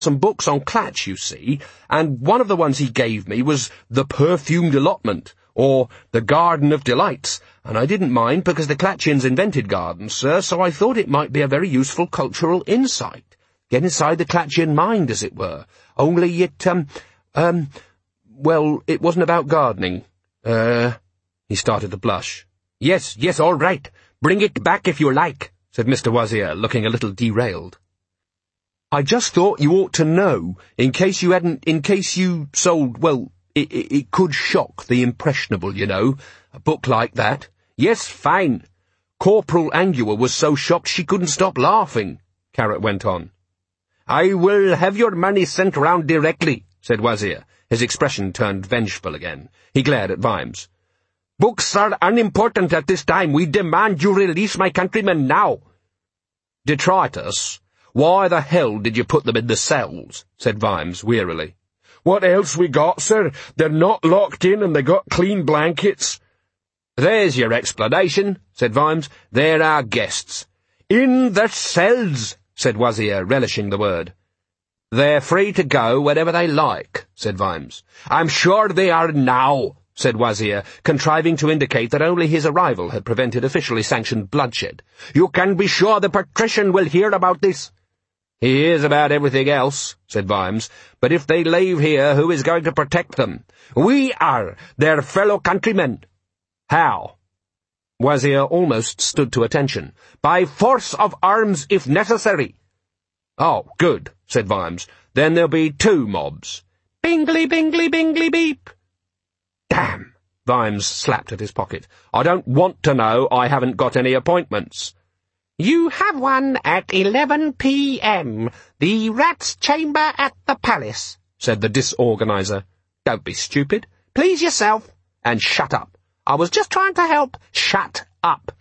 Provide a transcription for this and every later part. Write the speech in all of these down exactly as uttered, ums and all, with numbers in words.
some books on Clatch, you see, and one of the ones he gave me was The Perfumed Allotment, or The Garden of Delights, and I didn't mind because the Clatchians invented gardens, sir, so I thought it might be a very useful cultural insight. Get inside the Clatchian mind, as it were. Only it, um, um, well, it wasn't about gardening. Uh, he started to blush. Yes, yes, all right. Bring it back if you like, said Mister Wazir, looking a little derailed. I just thought you ought to know, in case you hadn't, in case you sold, well, it, it, it could shock the impressionable, you know, a book like that. Yes, fine. Corporal Angua was so shocked she couldn't stop laughing, Carrot went on. I will have your money sent round directly, said Wazir. His expression turned vengeful again. He glared at Vimes. Books are unimportant at this time. We demand you release my countrymen now. Detritus, why the hell did you put them in the cells? Said Vimes wearily. What else we got, sir? They're not locked in and they got clean blankets. There's your explanation, said Vimes. They're our guests. In the cells, said Wazir, relishing the word. They're free to go whenever they like, said Vimes. I'm sure they are now, said Wazir, contriving to indicate that only his arrival had prevented officially sanctioned bloodshed. You can be sure the patrician will hear about this. He hears about everything else, said Vimes, but if they leave here, who is going to protect them? We are, their fellow countrymen. How? Wazir almost stood to attention. By force of arms, if necessary. Oh, good, said Vimes. Then there'll be two mobs. Bingly, bingly, bingly, beep. Damn! Vimes slapped at his pocket. I don't want to know I haven't got any appointments. You have one at eleven p m The Rat's Chamber at the Palace, said the disorganizer. Don't be stupid. Please yourself, and shut up. I was just trying to help. Shut up.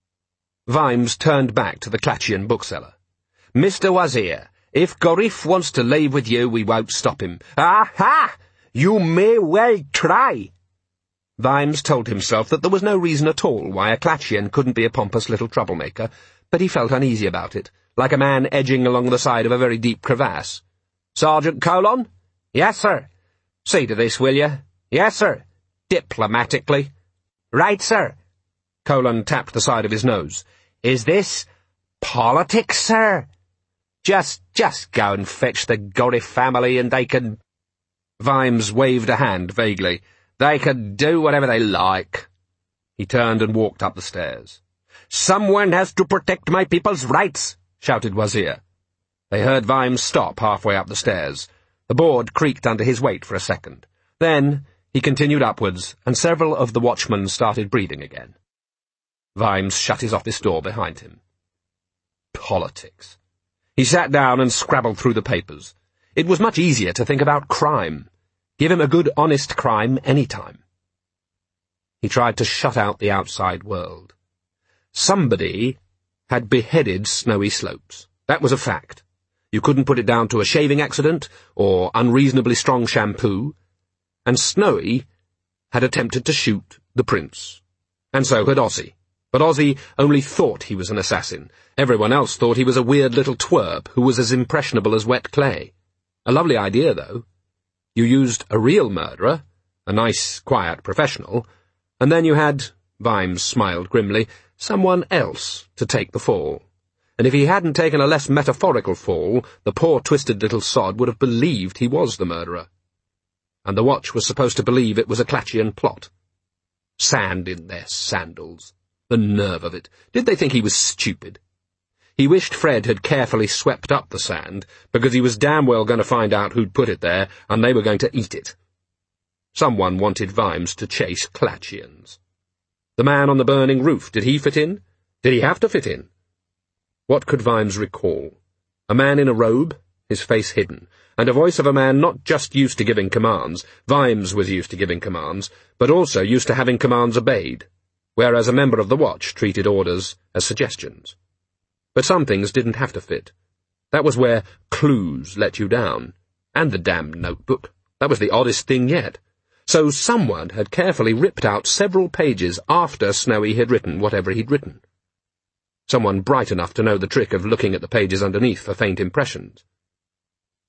Vimes turned back to the Clatchian bookseller. Mister Wazir, if Gorif wants to leave with you, we won't stop him. Aha! You may well try. Vimes told himself that there was no reason at all why a Clatchian couldn't be a pompous little troublemaker, but he felt uneasy about it, like a man edging along the side of a very deep crevasse. Sergeant Colon? Yes, sir. See to this, will you? Yes, sir. Diplomatically. Right, sir. Colon tapped the side of his nose. Is this politics, sir? Just, just go and fetch the Gorif family and they can... Vimes waved a hand vaguely. They can do whatever they like. He turned and walked up the stairs. Someone has to protect my people's rights, shouted Wazir. They heard Vimes stop halfway up the stairs. The board creaked under his weight for a second. Then he continued upwards, and several of the watchmen started breathing again. Vimes shut his office door behind him. Politics. He sat down and scrabbled through the papers. It was much easier to think about crime. Give him a good, honest crime any time. He tried to shut out the outside world. Somebody had beheaded Snowy Slopes. That was a fact. You couldn't put it down to a shaving accident or unreasonably strong shampoo. And Snowy had attempted to shoot the prince. And so had Ozzy. But Ozzy only thought he was an assassin. Everyone else thought he was a weird little twerp who was as impressionable as wet clay. A lovely idea, though. You used a real murderer, a nice, quiet professional, and then you had, Vimes smiled grimly, someone else to take the fall. And if he hadn't taken a less metaphorical fall, the poor twisted little sod would have believed he was the murderer. And the watch was supposed to believe it was a Clatchian plot. Sand in their sandals. The nerve of it. Did they think he was stupid? He wished Fred had carefully swept up the sand, because he was damn well going to find out who'd put it there, and they were going to eat it. Someone wanted Vimes to chase Clatchians. The man on the burning roof, did he fit in? Did he have to fit in? What could Vimes recall? A man in a robe, his face hidden, and a voice of a man not just used to giving commands. Vimes was used to giving commands, but also used to having commands obeyed, whereas a member of the watch treated orders as suggestions. But some things didn't have to fit. That was where clues let you down. And the damned notebook. That was the oddest thing yet. So someone had carefully ripped out several pages after Snowy had written whatever he'd written. Someone bright enough to know the trick of looking at the pages underneath for faint impressions.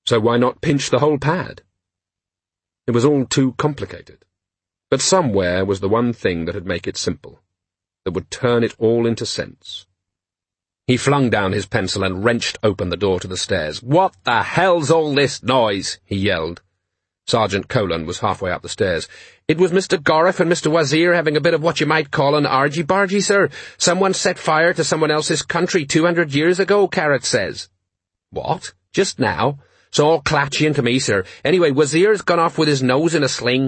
So why not pinch the whole pad? It was all too complicated. But somewhere was the one thing that would make it simple, that would turn it all into sense. He flung down his pencil and wrenched open the door to the stairs. "What the hell's all this noise?" he yelled. Sergeant Colon was halfway up the stairs. "It was Mister Gorriff and Mister Wazir having a bit of what you might call an argy-bargy, sir. Someone set fire to someone else's country two hundred years ago, Carrot says." "What? Just now? It's all clatching to me, sir. Anyway, Wazir's gone off with his nose in a sling."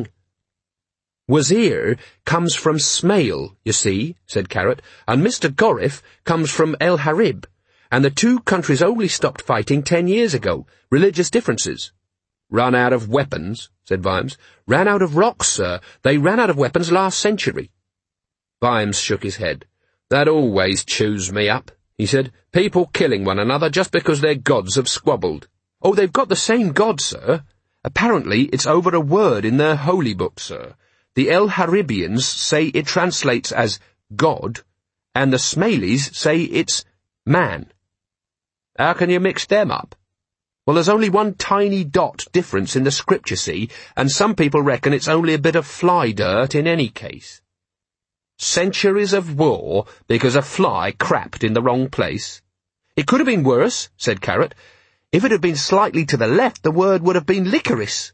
"Wazir comes from Smail, you see," said Carrot, "and Mister Gorriff comes from El Harib, and the two countries only stopped fighting ten years ago. Religious differences." "Run out of weapons," said Vimes. "Ran out of rocks, sir. They ran out of weapons last century." Vimes shook his head. "That always chews me up," he said. "People killing one another just because their gods have squabbled." "Oh, they've got the same god, sir. Apparently it's over a word in their holy book, sir. The El Haribians say it translates as God, and the Smailis say it's man." "How can you mix them up?" "Well, there's only one tiny dot difference in the script, you see, and some people reckon it's only a bit of fly dirt in any case." "Centuries of war because a fly crapped in the wrong place?" "It could have been worse," said Carrot. "If it had been slightly to the left, the word would have been licorice."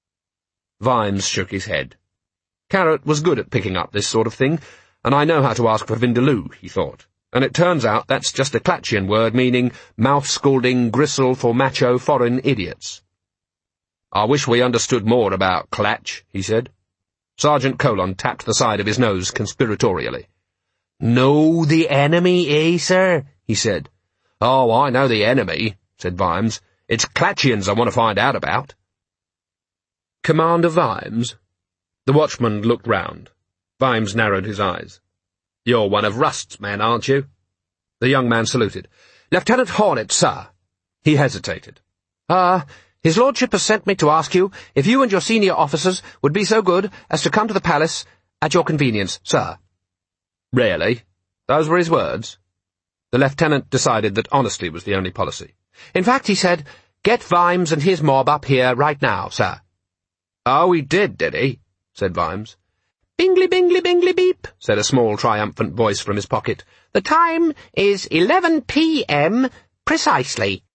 Vimes shook his head. Carrot was good at picking up this sort of thing, and I know how to ask for Vindaloo, he thought. And it turns out that's just a Clatchian word meaning mouth-scalding gristle for macho foreign idiots. "I wish we understood more about Clatch," he said. Sergeant Colon tapped the side of his nose conspiratorially. "Know the enemy, eh, sir?" he said. "Oh, I know the enemy," said Vimes. "It's Clatchians I want to find out about." "Commander Vimes?" The watchman looked round. Vimes narrowed his eyes. "You're one of Rust's men, aren't you?" The young man saluted. "Lieutenant Hornet, sir." He hesitated. Ah, uh, his lordship has sent me to ask you if you and your senior officers would be so good as to come to the palace at your convenience, sir." "Really? Those were his words?" The lieutenant decided that honesty was the only policy. "In fact, he said, get Vimes and his mob up here right now, sir." "Oh, he did, did he?" said Vimes. "Bingly, bingly, bingly, beep," said a small, triumphant voice from his pocket. "The time is eleven p m precisely."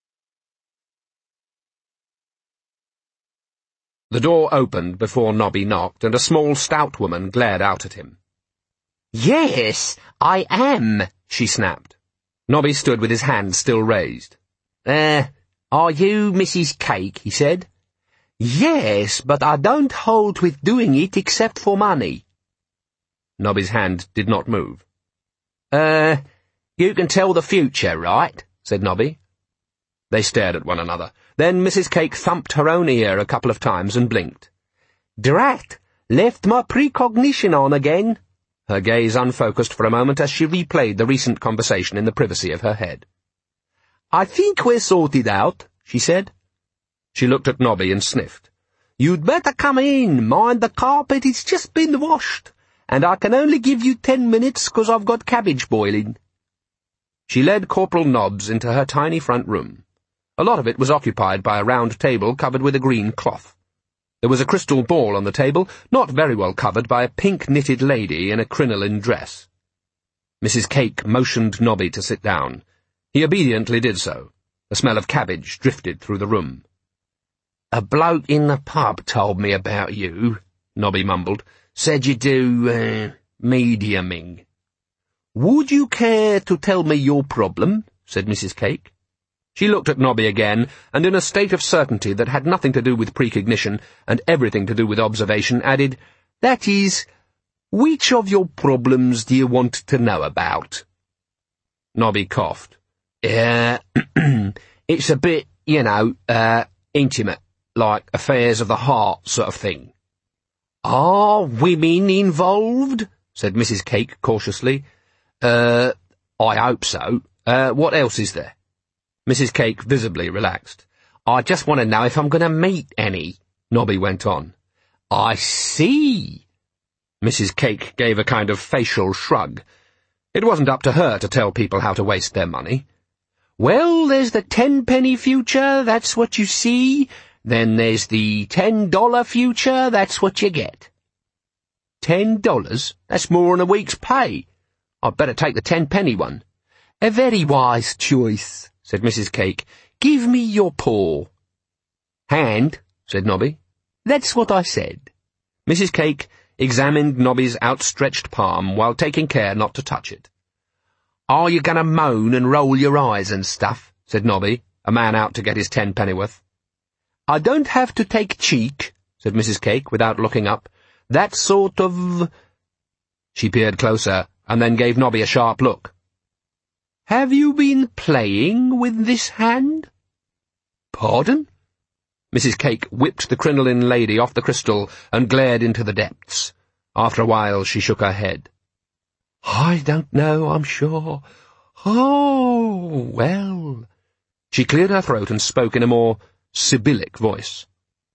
The door opened before Nobby knocked, and a small, stout woman glared out at him. "Yes, I am," she snapped. Nobby stood with his hand still raised. Uh, are you Missus Cake?" he said. "Yes, but I don't hold with doing it except for money." Nobby's hand did not move. Uh, you can tell the future, right?" said Nobby. They stared at one another. Then Missus Cake thumped her own ear a couple of times and blinked. "Drat! Left my precognition on again." Her gaze unfocused for a moment as she replayed the recent conversation in the privacy of her head. "I think we're sorted out," she said. She looked at Nobby and sniffed. "You'd better come in. Mind the carpet, it's just been washed. And I can only give you ten minutes 'cause I've got cabbage boiling." She led Corporal Nobbs into her tiny front room. A lot of it was occupied by a round table covered with a green cloth. There was a crystal ball on the table, not very well covered by a pink-knitted lady in a crinoline dress. Missus Cake motioned Nobby to sit down. He obediently did so. The smell of cabbage drifted through the room. "A bloke in the pub told me about you," Nobby mumbled. "Said you do, uh, mediuming." "Would you care to tell me your problem?" said Missus Cake. She looked at Nobby again, and in a state of certainty that had nothing to do with precognition and everything to do with observation, added, "That is, which of your problems do you want to know about?" Nobby coughed. Uh, it's a bit, you know, uh, intimate. Like affairs of the heart sort of thing." "Are women involved?" said Missus Cake cautiously. Uh, I hope so. Uh, what else is there?" Missus Cake visibly relaxed. "I just want to know if I'm going to meet any," Nobby went on. "I see." Missus Cake gave a kind of facial shrug. It wasn't up to her to tell people how to waste their money. Well, there's the ten-penny future, that's what you see. Then there's the ten-dollar future, that's what you get. Ten dollars? That's more than a week's pay. I'd better take the ten-penny one. A very wise choice, said Missus Cake. Give me your paw. Hand, said Nobby. That's what I said. Missus Cake examined Nobby's outstretched palm while taking care not to touch it. Are you going to moan and roll your eyes and stuff? Said Nobby, a man out to get his ten-pennyworth. I don't have to take cheek, said Missus Cake without looking up. That sort of... She peered closer and then gave Nobby a sharp look. Have you been playing with this hand? Pardon? Missus Cake whipped the crinoline lady off the crystal and glared into the depths. After a while she shook her head. I don't know, I'm sure. Oh, well... She cleared her throat and spoke in a more Sibyllic voice.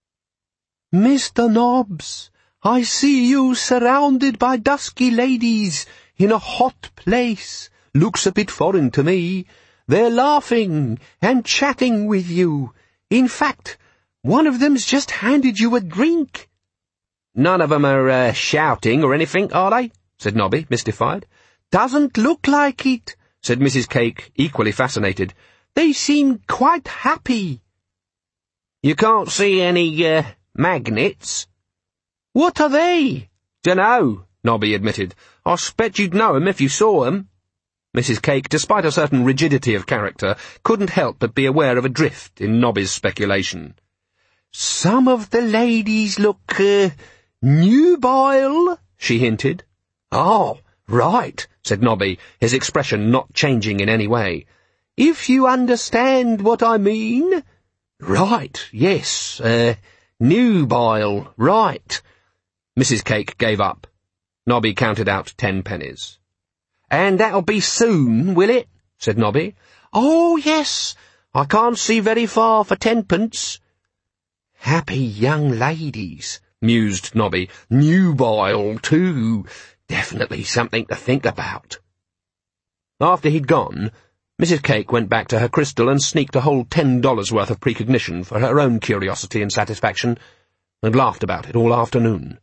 Mister Nobbs, I see you surrounded by dusky ladies in a hot place. Looks a bit foreign to me. They're laughing and chatting with you. In fact, one of them's just handed you a drink. None of 'em are uh, shouting or anything, are they? Said Nobby, mystified. Doesn't look like it, said Missus Cake, equally fascinated. They seem quite happy. You can't see any, uh, magnets? What are they? Dunno, Nobby admitted. I expect you'd know 'em if you saw 'em. Missus Cake, despite a certain rigidity of character, couldn't help but be aware of a drift in Nobby's speculation. Some of the ladies look, uh, nubile, she hinted. Oh, right, said Nobby, his expression not changing in any way. If you understand what I mean. Right, yes, uh, nubile, right. Missus Cake gave up. Nobby counted out ten pennies. And that'll be soon, will it? Said Nobby. Oh, yes, I can't see very far for tenpence. Happy young ladies, mused Nobby. Nubile, too. Definitely something to think about. After he'd gone, Missus Cake went back to her crystal and sneaked a whole ten dollars worth of precognition for her own curiosity and satisfaction, and laughed about it all afternoon.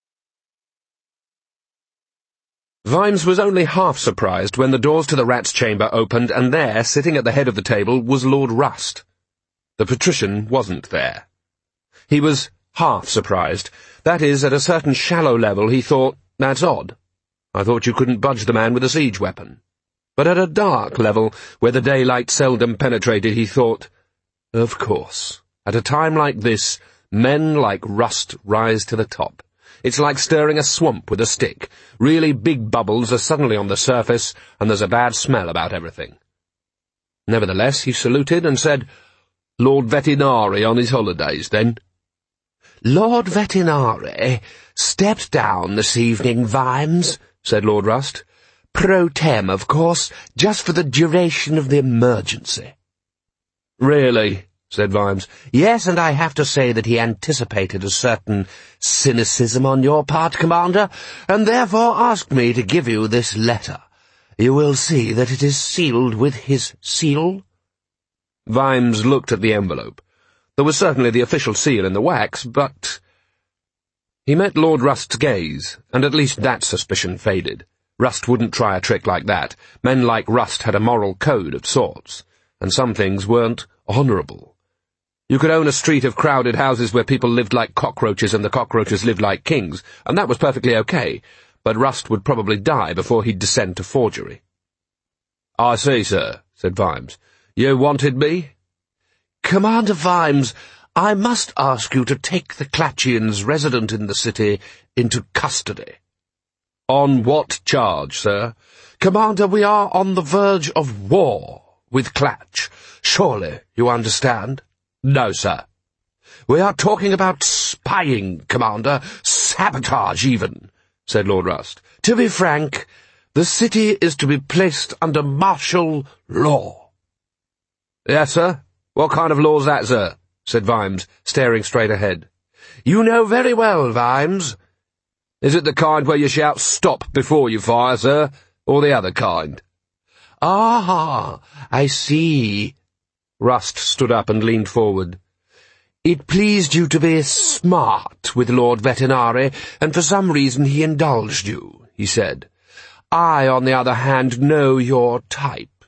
Vimes was only half surprised when the doors to the rat's chamber opened, and there, sitting at the head of the table, was Lord Rust. The patrician wasn't there. He was half surprised. That is, at a certain shallow level he thought, that's odd. I thought you couldn't budge the man with a siege weapon. But at a dark level, where the daylight seldom penetrated, he thought, of course, at a time like this, men like Rust rise to the top. It's like stirring a swamp with a stick. Really big bubbles are suddenly on the surface, and there's a bad smell about everything. Nevertheless, he saluted and said, Lord Vetinari on his holidays, then? Lord Vetinari stepped down this evening, Vimes, said Lord Rust. Pro tem, of course, just for the duration of the emergency. Really? Said Vimes. Yes, and I have to say that he anticipated a certain cynicism on your part, Commander, and therefore asked me to give you this letter. You will see that it is sealed with his seal. Vimes looked at the envelope. There was certainly the official seal in the wax, but... He met Lord Rust's gaze, and at least that suspicion faded. Rust wouldn't try a trick like that. Men like Rust had a moral code of sorts, and some things weren't honourable. You could own a street of crowded houses where people lived like cockroaches and the cockroaches lived like kings, and that was perfectly okay, but Rust would probably die before he'd descend to forgery. I see, sir, said Vimes. You wanted me? Commander Vimes, I must ask you to take the Clatchians resident in the city into custody. On what charge, sir? Commander, we are on the verge of war with Clatch. Surely you understand? No, sir. We are talking about spying, Commander, sabotage even, said Lord Rust. To be frank, the city is to be placed under martial law. Yes, sir. What kind of law's that, sir? Said Vimes, staring straight ahead. You know very well, Vimes. Is it the kind where you shout stop before you fire, sir, or the other kind? Ah, I see. Rust stood up and leaned forward. It pleased you to be smart with Lord Vetinari, and for some reason he indulged you, he said. I, on the other hand, know your type.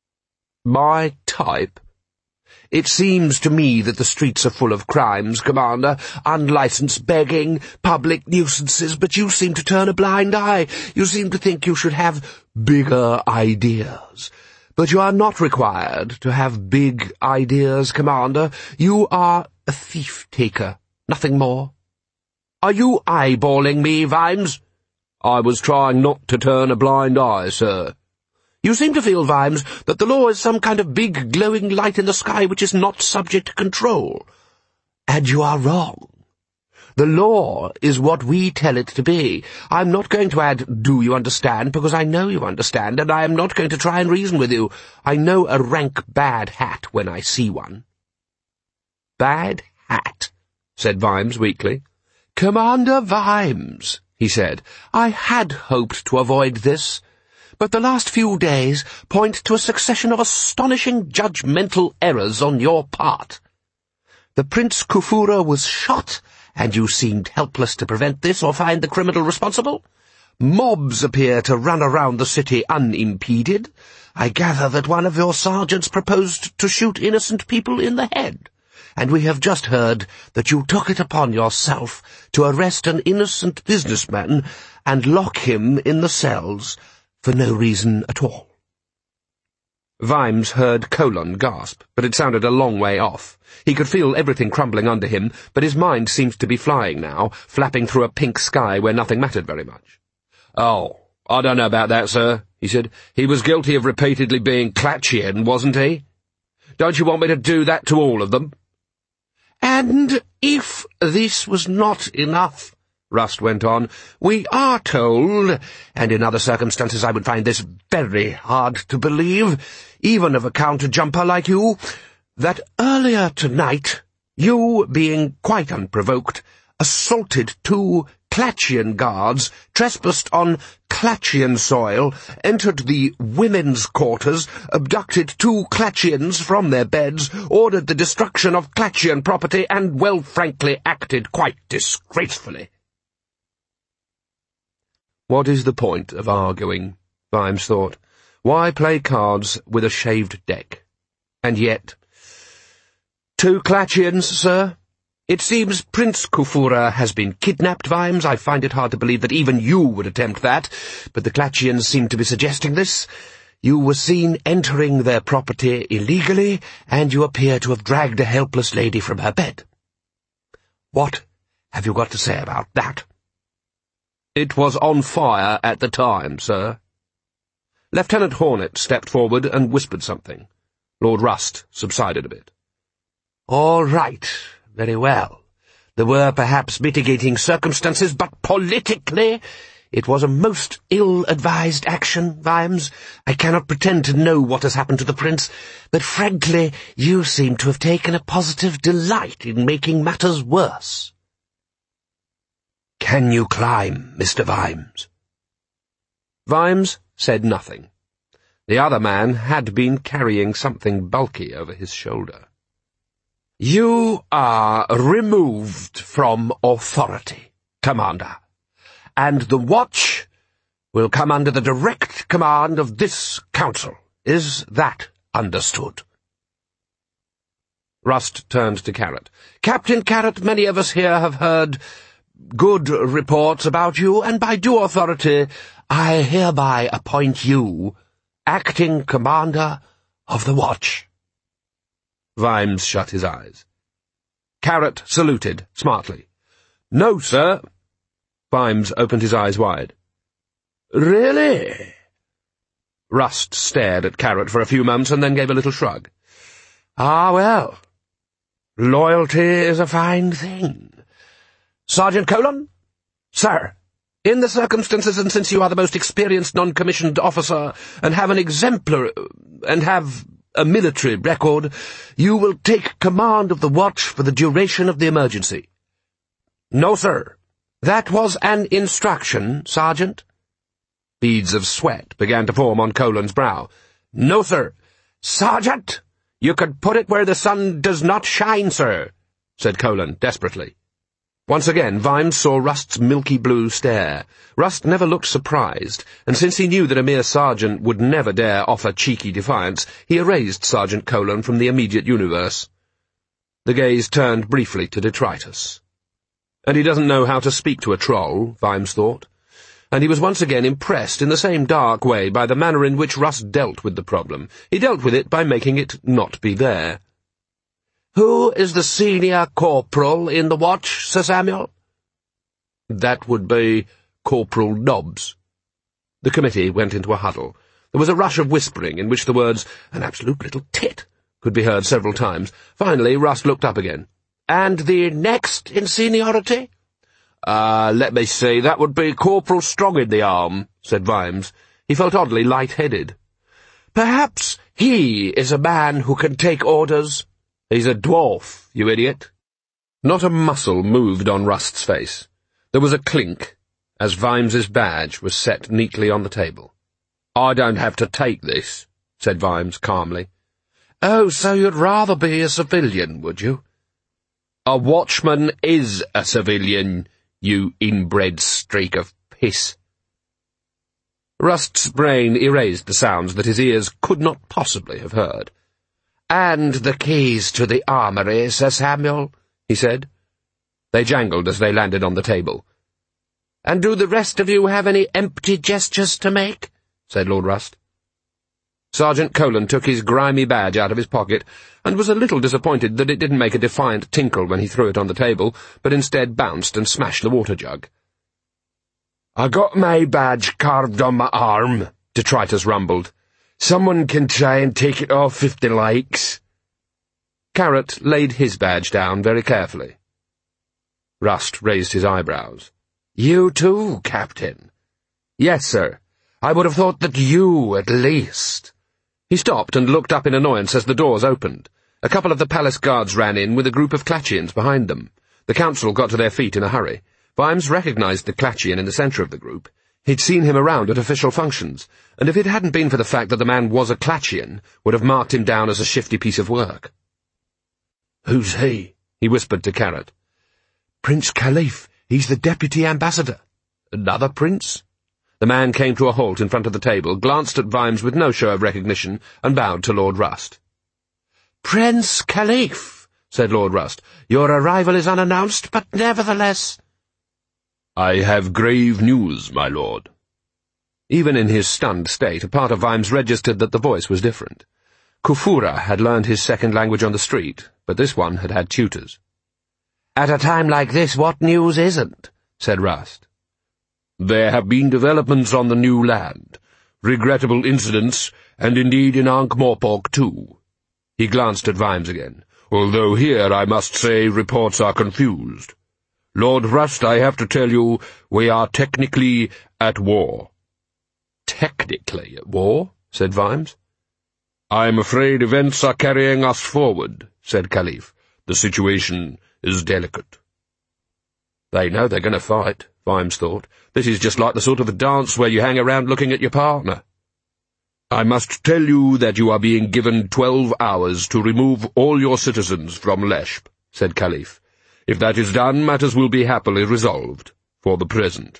My type? It seems to me that the streets are full of crimes, Commander, unlicensed begging, public nuisances, but you seem to turn a blind eye. You seem to think you should have bigger ideas. But you are not required to have big ideas, Commander. You are a thief-taker, nothing more. Are you eyeballing me, Vimes? I was trying not to turn a blind eye, sir. You seem to feel, Vimes, that the law is some kind of big glowing light in the sky which is not subject to control. And you are wrong. The law is what we tell it to be. I'm not going to add, do you understand, because I know you understand, and I am not going to try and reason with you. I know a rank bad hat when I see one. Bad hat, said Vimes weakly. Commander Vimes, he said, I had hoped to avoid this. But the last few days point to a succession of astonishing judgmental errors on your part. The Prince Kufura was shot, and you seemed helpless to prevent this or find the criminal responsible. Mobs appear to run around the city unimpeded. I gather that one of your sergeants proposed to shoot innocent people in the head, and we have just heard that you took it upon yourself to arrest an innocent businessman and lock him in the cells for no reason at all. Vimes heard Colon gasp, but it sounded a long way off. He could feel everything crumbling under him, but his mind seemed to be flying now, flapping through a pink sky where nothing mattered very much. Oh, I don't know about that, sir, he said. He was guilty of repeatedly being Clatchian, wasn't he? Don't you want me to do that to all of them? And if this was not enough, Rust went on, we are told, and in other circumstances I would find this very hard to believe, even of a counter-jumper like you, that earlier tonight, you, being quite unprovoked, assaulted two Clatchian guards, trespassed on Clatchian soil, entered the women's quarters, abducted two Clatchians from their beds, ordered the destruction of Clatchian property, and, well, frankly, acted quite disgracefully. What is the point of arguing? Vimes thought. Why play cards with a shaved deck? And yet... Two Clatchians, sir? It seems Prince Kufura has been kidnapped, Vimes. I find it hard to believe that even you would attempt that, but the Clatchians seem to be suggesting this. You were seen entering their property illegally, and you appear to have dragged a helpless lady from her bed. What have you got to say about that? It was on fire at the time, sir. Lieutenant Hornet stepped forward and whispered something. Lord Rust subsided a bit. All right, very well. There were perhaps mitigating circumstances, but politically it was a most ill-advised action, Vimes. I cannot pretend to know what has happened to the Prince, but frankly you seem to have taken a positive delight in making matters worse. Can you climb, Mister Vimes? Vimes said nothing. The other man had been carrying something bulky over his shoulder. You are removed from authority, Commander, and the Watch will come under the direct command of this Council. Is that understood? Rust turned to Carrot. Captain Carrot, many of us here have heard good reports about you, and by due authority I hereby appoint you acting commander of the Watch. Vimes shut his eyes. Carrot saluted smartly. No, sir. Vimes opened his eyes wide. Really? Rust stared at Carrot for a few moments and then gave a little shrug. Ah, well, loyalty is a fine thing. Sergeant Colon? Sir, in the circumstances, and since you are the most experienced non-commissioned officer, and have an exemplar, and have a military record, you will take command of the Watch for the duration of the emergency. No, sir. That was an instruction, Sergeant. Beads of sweat began to form on Colon's brow. "No, sir." "Sergeant, you could put it where the sun does not shine, sir," said Colin desperately. Once again, Vimes saw Rust's milky blue stare. Rust never looked surprised, and since he knew that a mere sergeant would never dare offer cheeky defiance, he erased Sergeant Colin from the immediate universe. The gaze turned briefly to detritus. And he doesn't know how to speak to a troll, Vimes thought. And he was once again impressed in the same dark way by the manner in which Rust dealt with the problem. He dealt with it by making it not be there. "Who is the senior corporal in the watch, Sir Samuel?" "That would be Corporal Nobbs." The committee went into a huddle. There was a rush of whispering in which the words, "an absolute little tit," could be heard several times. Finally, Rust looked up again. "And the next in seniority?" Uh, let me see, that would be Corporal Strong-in-the-Arm, said Vimes. He felt oddly light-headed. "Perhaps he is a man who can take orders." "He's a dwarf, you idiot." Not a muscle moved on Rust's face. There was a clink, as Vimes's badge was set neatly on the table. "I don't have to take this," said Vimes calmly. "Oh, so you'd rather be a civilian, would you?" "A watchman is a civilian, you inbred streak of piss." Rust's brain erased the sounds that his ears could not possibly have heard. "And the keys to the armory, Sir Samuel," he said. They jangled as they landed on the table. "And do the rest of you have any empty gestures to make?" said Lord Rust. Sergeant Colin took his grimy badge out of his pocket, and was a little disappointed that it didn't make a defiant tinkle when he threw it on the table, but instead bounced and smashed the water jug. "I got my badge carved on my arm," Detritus rumbled. "Someone can try and take it off if they likes." Carrot laid his badge down very carefully. Rust raised his eyebrows. "You too, Captain?" "Yes, sir. I would have thought that you, at least." He stopped and looked up in annoyance as the doors opened. A couple of the palace guards ran in with a group of Clatchians behind them. The council got to their feet in a hurry. Vimes recognized the Clatchian in the centre of the group. He'd seen him around at official functions, and if it hadn't been for the fact that the man was a Clatchian, would have marked him down as a shifty piece of work. "Who's he?" he whispered to Carrot. "Prince Caliph. He's the deputy ambassador." "Another prince?" The man came to a halt in front of the table, glanced at Vimes with no show of recognition, and bowed to Lord Rust. "Prince Caliph," said Lord Rust, "your arrival is unannounced, but nevertheless—" "I have grave news, my lord." Even in his stunned state, a part of Vimes registered that the voice was different. Kufura had learned his second language on the street, but this one had had tutors. "At a time like this, what news isn't?" said Rust. "There have been developments on the new land, regrettable incidents, and indeed in Ankh-Morpork too." He glanced at Vimes again. "Although here, I must say, reports are confused. Lord Rust, I have to tell you, we are technically at war." "Technically at war?" said Vimes. "I'm afraid events are carrying us forward," said Caliph. "The situation is delicate." They know they're going to fight, Vimes thought. This is just like the sort of a dance where you hang around looking at your partner. "I must tell you that you are being given twelve hours to remove all your citizens from Leshp," said Caliph. "If that is done, matters will be happily resolved, for the present."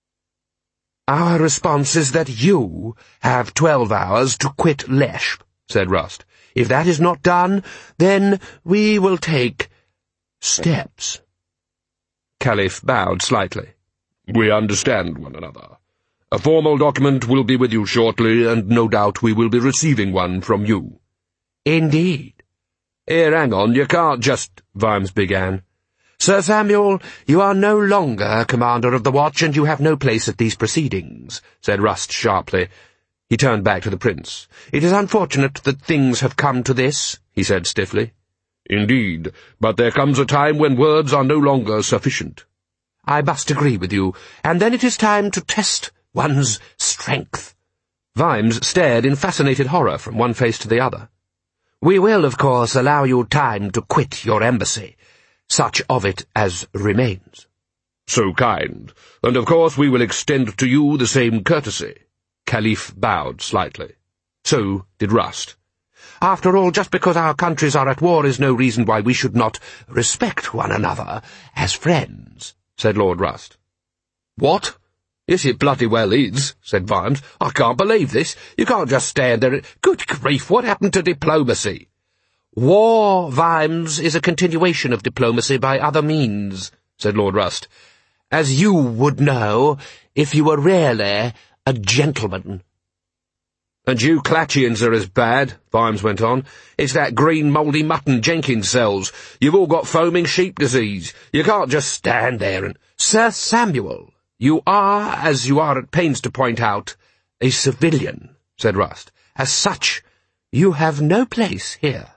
"Our response is that you have twelve hours to quit Leshp," said Rust. "If that is not done, then we will take steps." Caliph bowed slightly. "We understand one another. A formal document will be with you shortly, and no doubt we will be receiving one from you." "Indeed." "Here, hang on, you can't just—" Vimes began. "Sir Samuel, you are no longer commander of the watch, and you have no place at these proceedings," said Rust sharply. He turned back to the prince. "It is unfortunate that things have come to this," he said stiffly. "Indeed, but there comes a time when words are no longer sufficient." "I must agree with you, and then it is time to test one's strength." Vimes stared in fascinated horror from one face to the other. "We will, of course, allow you time to quit your embassy, such of it as remains." "So kind, and of course we will extend to you the same courtesy." Caliph bowed slightly. So did Rust. "After all, just because our countries are at war is no reason why we should not respect one another as friends," said Lord Rust. "What? Yes, it bloody well is," said Vimes. "I can't believe this. You can't just stand there. Good grief, what happened to diplomacy?" "War, Vimes, is a continuation of diplomacy by other means," said Lord Rust, "as you would know if you were really a gentleman." "And you Clatchians are as bad," Vimes went on. "It's that green mouldy mutton Jenkins sells. You've all got foaming sheep disease. You can't just stand there and—" "Sir Samuel, you are, as you are at pains to point out, a civilian," said Rust. "As such, you have no place here."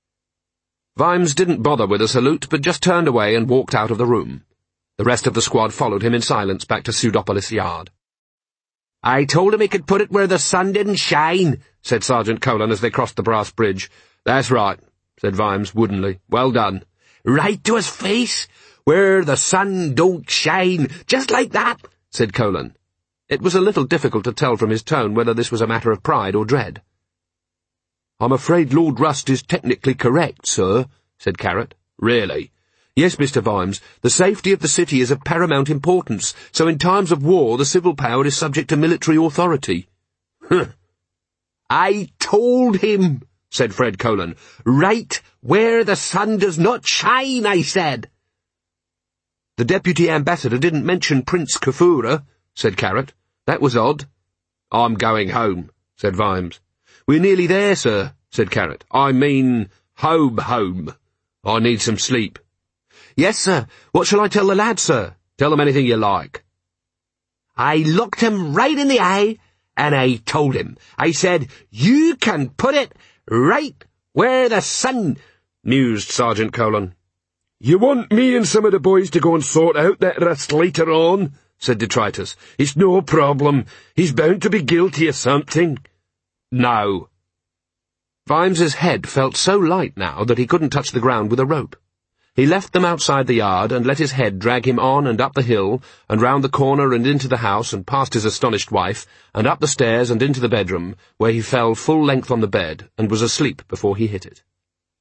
Vimes didn't bother with a salute, but just turned away and walked out of the room. The rest of the squad followed him in silence back to Pseudopolis Yard. "I told him he could put it where the sun didn't shine," said Sergeant Colon as they crossed the brass bridge. "That's right," said Vimes woodenly. "Well done." "Right to his face, where the sun don't shine, just like that," said Colon. It was a little difficult to tell from his tone whether this was a matter of pride or dread. "I'm afraid Lord Rust is technically correct, sir," said Carrot. "Really?" "Yes, Mister Vimes, the safety of the city is of paramount importance, so in times of war the civil power is subject to military authority." "Huh." "I told him," said Fred Colon. "Right where the sun does not shine, I said." "The Deputy Ambassador didn't mention Prince Kafura," said Carrot. "That was odd." "I'm going home," said Vimes. "We're nearly there, sir," said Carrot. "I mean, home, home. I need some sleep." "Yes, sir. What shall I tell the lads, sir?" "Tell them anything you like." "I looked him right in the eye, and I told him. I said, you can put it right where the sun—" mused Sergeant Colon. "You want me and some of the boys to go and sort out that Rust later on?" said Detritus. "It's no problem. He's bound to be guilty of something." "No." Vimes's head felt so light now that he couldn't touch the ground with a rope. He left them outside the yard and let his head drag him on and up the hill, and round the corner and into the house and past his astonished wife, and up the stairs and into the bedroom, where he fell full length on the bed and was asleep before he hit it.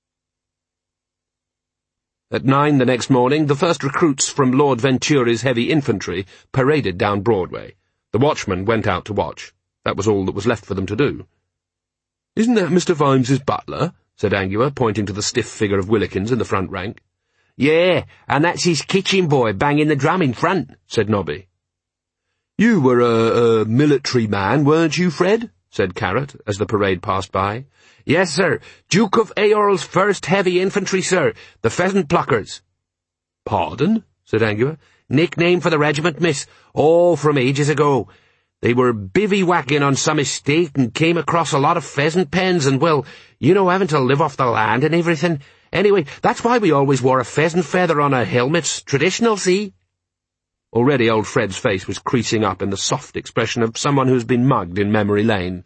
At nine the next morning, the first recruits from Lord Venturi's heavy infantry paraded down Broadway. The watchman went out to watch. That was all that was left for them to do. "Isn't that Mister Vimes's butler?" said Angua, pointing to the stiff figure of Willikins in the front rank. "Yeah, and that's his kitchen boy banging the drum in front," said Nobby. "You were a, a military man, weren't you, Fred?" said Carrot, as the parade passed by. "Yes, sir. Duke of Aor's first heavy infantry, sir. The pheasant pluckers." "Pardon?" said Angua. "Nickname for the regiment, miss. Oh, from ages ago. They were bivvywacking on some estate and came across a lot of pheasant pens and, well, you know, having to live off the land and everything. Anyway, that's why we always wore a pheasant feather on our helmets. Traditional, see?" Already old Fred's face was creasing up in the soft expression of someone who's been mugged in memory lane.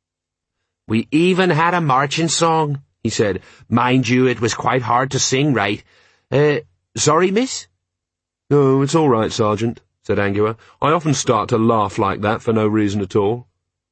"We even had a marching song," he said. "Mind you, it was quite hard to sing right. Uh, sorry, miss?" "No, it's all right, Sergeant," said Angua. "I often start to laugh like that for no reason at all."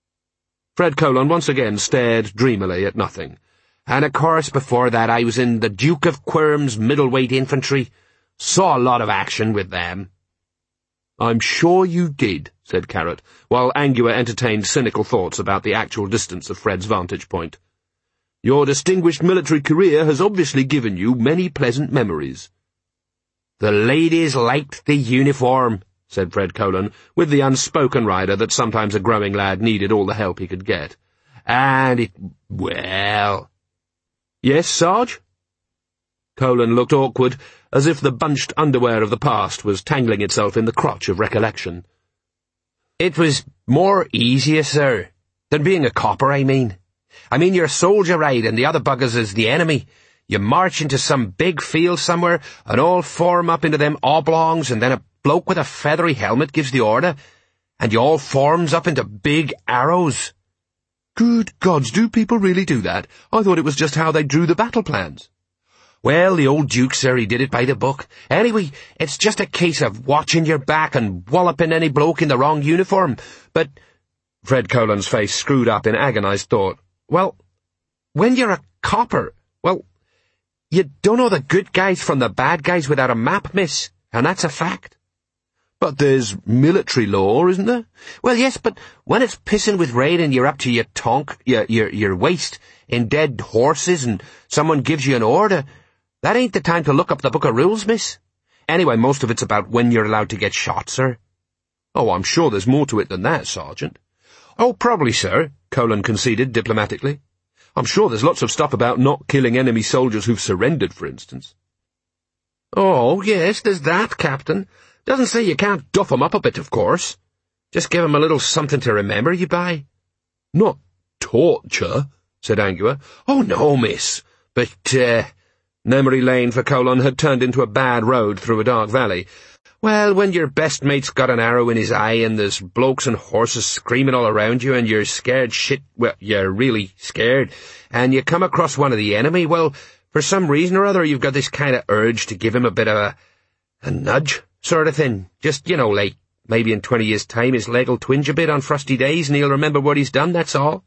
Fred Colon once again stared dreamily at nothing. "And of course before that I was in the Duke of Quirm's middleweight infantry. Saw a lot of action with them." "I'm sure you did," said Carrot, while Angua entertained cynical thoughts about the actual distance of Fred's vantage point. "Your distinguished military career has obviously given you many pleasant memories." "The ladies liked the uniform," said Fred Colon, with the unspoken rider that sometimes a growing lad needed all the help he could get. "And it, well—" "Yes, Sarge?" Colon looked awkward, as if the bunched underwear of the past was tangling itself in the crotch of recollection. "It was more easier, sir, than being a copper, I mean. I mean, you're a soldier, right, and the other buggers is the enemy. You march into some big field somewhere, and all form up into them oblongs, and then a bloke with a feathery helmet gives the order, and you all forms up into big arrows." "Good gods, do people really do that? I thought it was just how they drew the battle plans." "Well, the old Duke, sir, he did it by the book. Anyway, it's just a case of watching your back and walloping any bloke in the wrong uniform. But—" Fred Colan's face screwed up in agonized thought. Well, when you're a copper, well, you don't know the good guys from the bad guys without a map, miss, and that's a fact. But there's military law, isn't there? Well, yes, but when it's pissing with rain and you're up to your tonk, your, your, your waist in dead horses and someone gives you an order, that ain't the time to look up the book of rules, miss. Anyway, most of it's about when you're allowed to get shot, sir. Oh, I'm sure there's more to it than that, Sergeant. Oh, probably, sir, Colan conceded diplomatically. I'm sure there's lots of stuff about not killing enemy soldiers who've surrendered, for instance. Oh, yes, there's that, Captain. Doesn't say you can't duff 'em up a bit, of course. Just give 'em a little something to remember you by. Not torture, said Angua. Oh, no, miss. But, uh... Memory Lane for Colan had turned into a bad road through a dark valley. Well, when your best mate's got an arrow in his eye and there's blokes and horses screaming all around you and you're scared shit, well, you're really scared, and you come across one of the enemy, well, for some reason or other you've got this kind of urge to give him a bit of a, a nudge sort of thing. Just, you know, like, maybe in twenty years' time his leg'll twinge a bit on frosty days and he'll remember what he's done, that's all.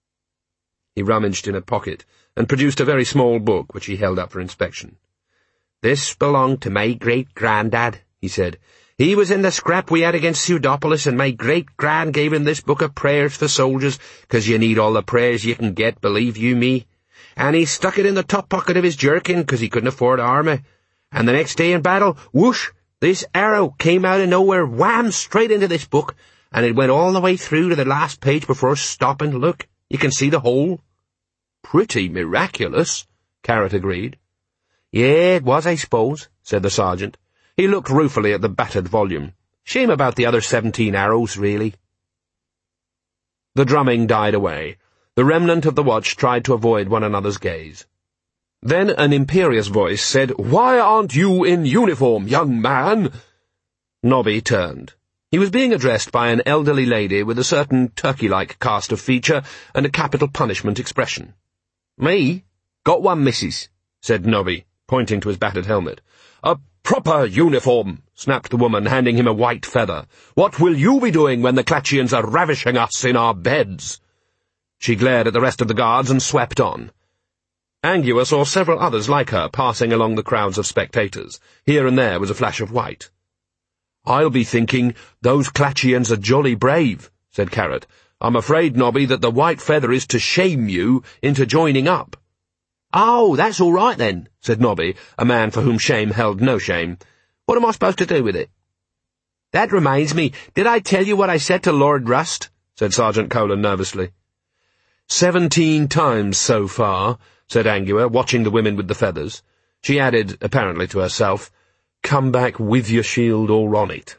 He rummaged in a pocket and produced a very small book, which he held up for inspection. This belonged to my great-granddad, he said. He was in the scrap we had against Pseudopolis, and my great-grand gave him this book of prayers for soldiers, 'cause you need all the prayers you can get, believe you me. And he stuck it in the top pocket of his jerkin, 'cause he couldn't afford armour. And the next day in battle, whoosh, this arrow came out of nowhere, wham, straight into this book, and it went all the way through to the last page before stopping. Look, you can see the hole. Pretty miraculous, Carrot agreed. Yeah, it was, I suppose, said the sergeant. He looked ruefully at the battered volume. Shame about the other seventeen arrows, really. The drumming died away. The remnant of the watch tried to avoid one another's gaze. Then an imperious voice said, "Why aren't you in uniform, young man?" Nobby turned. He was being addressed by an elderly lady with a certain turkey-like cast of feature and a capital punishment expression. "Me? Got one, missus," said Nobby, pointing to his battered helmet. "A proper uniform," snapped the woman, handing him a white feather. "What will you be doing when the Clatchians are ravishing us in our beds?" She glared at the rest of the guards and swept on. Angua saw several others like her passing along the crowds of spectators. Here and there was a flash of white. "I'll be thinking, those Clatchians are jolly brave," said Carrot. "I'm afraid, Nobby, that the white feather is to shame you into joining up." "Oh, that's all right then," said Nobby, a man for whom shame held no shame. "What am I supposed to do with it?" "That reminds me, did I tell you what I said to Lord Rust?" said Sergeant Colan nervously. Seventeen times so far," said Angua, watching the women with the feathers. She added, apparently to herself, "Come back with your shield or on it."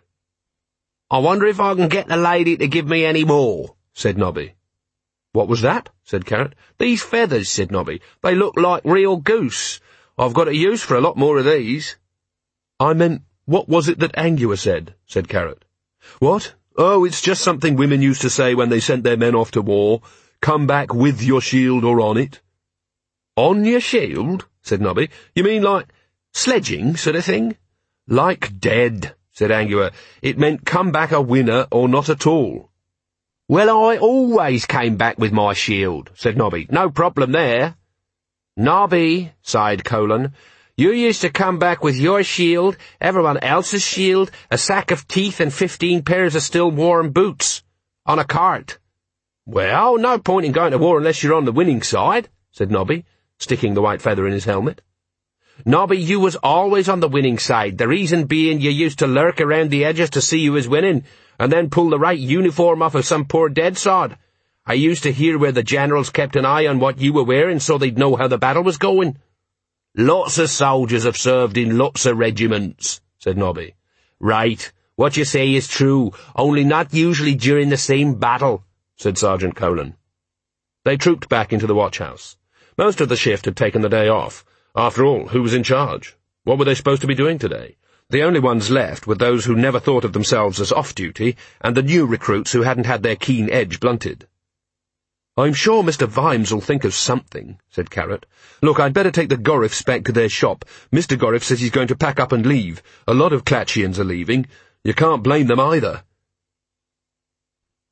"I wonder if I can get the lady to give me any more," said Nobby. "What was that?" said Carrot. "These feathers," said Nobby. "They look like real goose. I've got a use for a lot more of these." "I meant, what was it that Angua said?" said Carrot. "What? Oh, it's just something women used to say when they sent their men off to war. Come back with your shield or on it." "On your shield?" said Nobby. "You mean like sledging sort of thing?" "Like dead," said Angua. "It meant come back a winner or not at all." "Well, I always came back with my shield," said Nobby. "No problem there." "Nobby," sighed Colan, "you used to come back with your shield, everyone else's shield, a sack of teeth and fifteen pairs of still warm boots. On a cart." "Well, no point in going to war unless you're on the winning side," said Nobby, sticking the white feather in his helmet. "Nobby, you was always on the winning side, the reason being you used to lurk around the edges to see you was winning, and then pull the right uniform off of some poor dead sod. I used to hear where the generals kept an eye on what you were wearing so they'd know how the battle was going." "Lots of soldiers have served in lots of regiments," said Nobby. "Right, what you say is true, only not usually during the same battle," said Sergeant Colan. They trooped back into the watch-house. Most of the shift had taken the day off. After all, who was in charge? What were they supposed to be doing today? The only ones left were those who never thought of themselves as off-duty, and the new recruits who hadn't had their keen edge blunted. "I'm sure Mister Vimes'll think of something," said Carrot. "Look, I'd better take the Gorriffs back to their shop. Mister Gorriff says he's going to pack up and leave. A lot of Clatchians are leaving. You can't blame them either."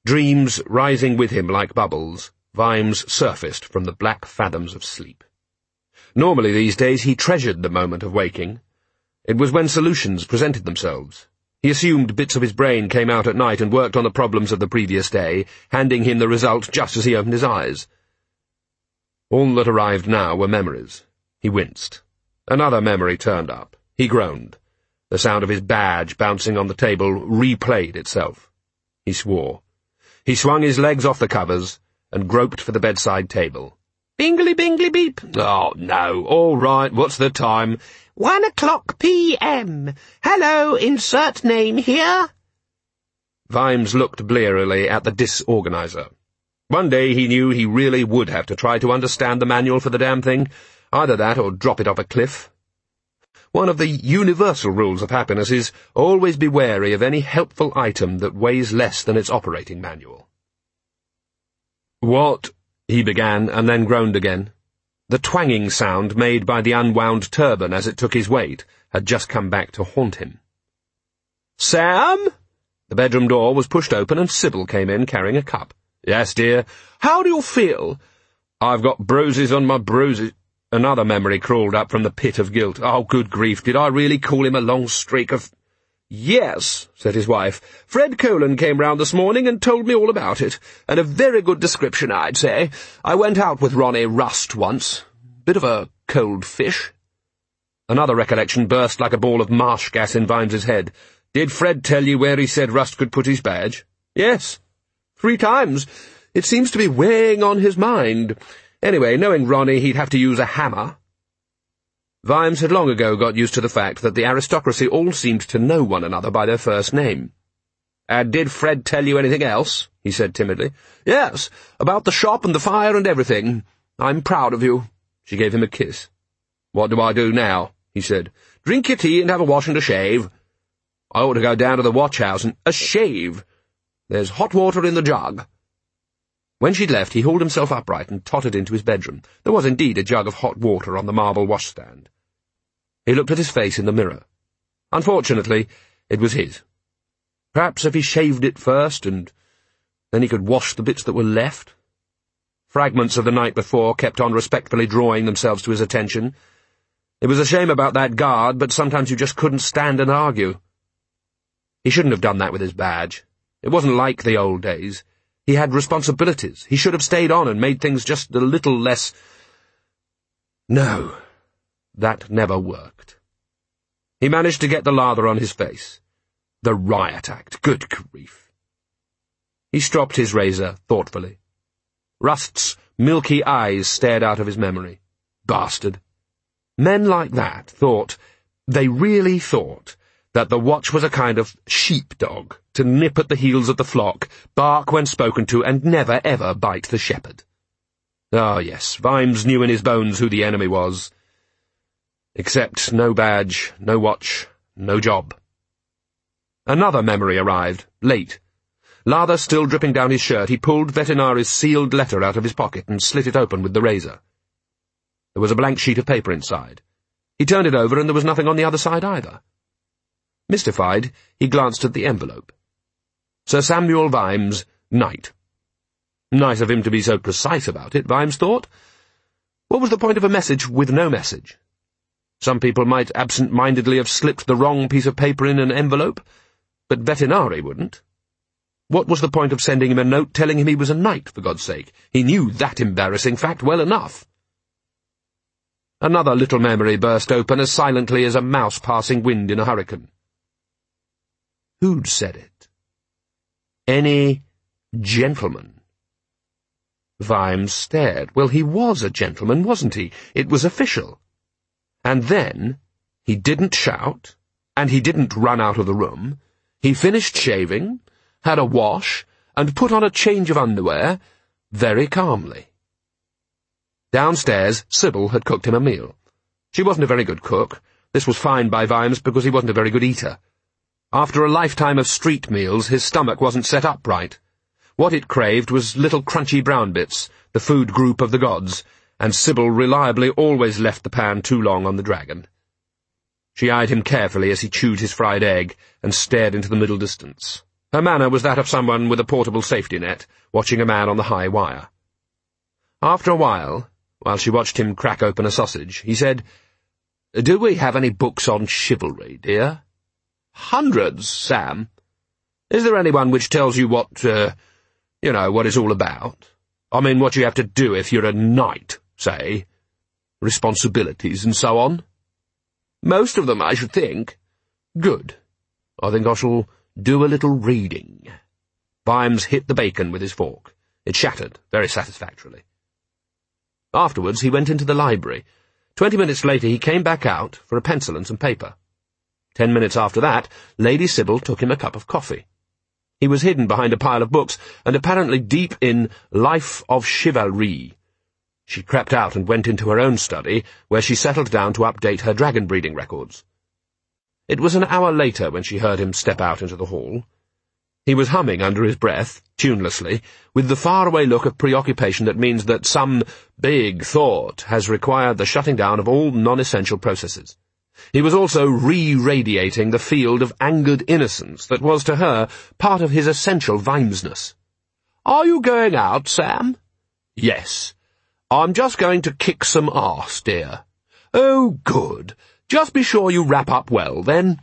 Dreams rising with him like bubbles, Vimes surfaced from the black fathoms of sleep. Normally these days he treasured the moment of waking. It was when solutions presented themselves. He assumed bits of his brain came out at night and worked on the problems of the previous day, handing him the result just as he opened his eyes. All that arrived now were memories. He winced. Another memory turned up. He groaned. The sound of his badge bouncing on the table replayed itself. He swore. He swung his legs off the covers and groped for the bedside table. Bingly-bingly-beep. Oh, no. All right, what's the time? One o'clock p m. Hello, insert name here. Vimes looked blearily at the disorganizer. One day he knew he really would have to try to understand the manual for the damn thing. Either that or drop it off a cliff. One of the universal rules of happiness is always be wary of any helpful item that weighs less than its operating manual. What? He began, and then groaned again. The twanging sound made by the unwound turban as it took his weight had just come back to haunt him. Sam? The bedroom door was pushed open and Sybil came in carrying a cup. Yes, dear. How do you feel? I've got bruises on my bruises. Another memory crawled up from the pit of guilt. Oh, good grief, did I really call him a long streak of... Yes, said his wife. Fred Colan came round this morning and told me all about it, and a very good description, I'd say. I went out with Ronnie Rust once. Bit of a cold fish. Another recollection burst like a ball of marsh gas in Vimes's head. Did Fred tell you where he said Rust could put his badge? Yes. Three times. It seems to be weighing on his mind. Anyway, knowing Ronnie, he'd have to use a hammer. Vimes had long ago got used to the fact that the aristocracy all seemed to know one another by their first name. And did Fred tell you anything else? He said timidly. Yes, about the shop and the fire and everything. I'm proud of you. She gave him a kiss. What do I do now? He said. Drink your tea and have a wash and a shave. I ought to go down to the watch-house and... A shave? There's hot water in the jug. When she'd left, he hauled himself upright and tottered into his bedroom. There was indeed a jug of hot water on the marble washstand. He looked at his face in the mirror. Unfortunately, it was his. Perhaps if he shaved it first, and then he could wash the bits that were left. Fragments of the night before kept on respectfully drawing themselves to his attention. It was a shame about that guard, but sometimes you just couldn't stand and argue. He shouldn't have done that with his badge. It wasn't like the old days. He had responsibilities. He should have stayed on and made things just a little less... No, that never worked. He managed to get the lather on his face. The riot act, good grief. He stropped his razor thoughtfully. Rust's milky eyes stared out of his memory. Bastard. Men like that thought, they really thought, that the watch was a kind of sheepdog, to nip at the heels of the flock, bark when spoken to, and never ever bite the shepherd. Ah, yes, Vimes knew in his bones who the enemy was. Except no badge, no watch, no job. Another memory arrived, late. Lather still dripping down his shirt, he pulled Vetinari's sealed letter out of his pocket and slit it open with the razor. There was a blank sheet of paper inside. He turned it over, and there was nothing on the other side either. Mystified, he glanced at the envelope. Sir Samuel Vimes, Knight. Nice of him to be so precise about it, Vimes thought. What was the point of a message with no message? Some people might absent-mindedly have slipped the wrong piece of paper in an envelope, but Vetinari wouldn't. What was the point of sending him a note telling him he was a knight, for God's sake? He knew that embarrassing fact well enough. Another little memory burst open as silently as a mouse passing wind in a hurricane. Who'd said it? Any gentleman? Vimes stared. Well, he was a gentleman, wasn't he? It was official. And then, he didn't shout, and he didn't run out of the room. He finished shaving, had a wash, and put on a change of underwear, very calmly. Downstairs, Sybil had cooked him a meal. She wasn't a very good cook. This was fine by Vimes because he wasn't a very good eater. After a lifetime of street meals, his stomach wasn't set up right. What it craved was little crunchy brown bits, the food group of the gods, and Sybil reliably always left the pan too long on the dragon. She eyed him carefully as he chewed his fried egg and stared into the middle distance. Her manner was that of someone with a portable safety net, watching a man on the high wire. After a while, while she watched him crack open a sausage, he said, "Do we have any books on chivalry, dear?" "Hundreds, Sam. Is there anyone which tells you what, uh, you know, what it's all about? I mean, what you have to do if you're a knight, say, responsibilities and so on?" "Most of them, I should think." "Good. I think I shall do a little reading." Vimes hit the bacon with his fork. It shattered, very satisfactorily. Afterwards he went into the library. Twenty minutes later he came back out for a pencil and some paper. Ten minutes after that, Lady Sybil took him a cup of coffee. He was hidden behind a pile of books, and apparently deep in Life of Chivalry. She crept out and went into her own study, where she settled down to update her dragon-breeding records. It was an hour later when she heard him step out into the hall. He was humming under his breath, tunelessly, with the faraway look of preoccupation that means that some big thought has required the shutting down of all non-essential processes. He was also re-radiating the field of angered innocence that was to her part of his essential Vimesness. "Are you going out, Sam?" "Yes. I'm just going to kick some arse, dear." "Oh, good. Just be sure you wrap up well, then."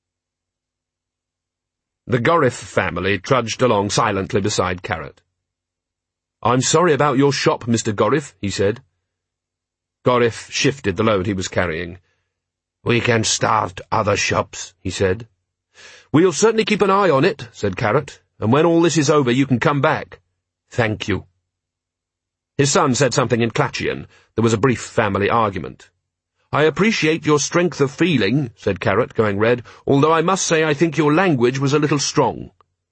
The Gorrif family trudged along silently beside Carrot. "I'm sorry about your shop, Mister Gorrif," he said. Gorrif shifted the load he was carrying. "We can start other shops," he said. "We'll certainly keep an eye on it," said Carrot, "and when all this is over you can come back." "Thank you." His son said something in Clatchian. There was a brief family argument. "I appreciate your strength of feeling," said Carrot, going red, "although I must say I think your language was a little strong."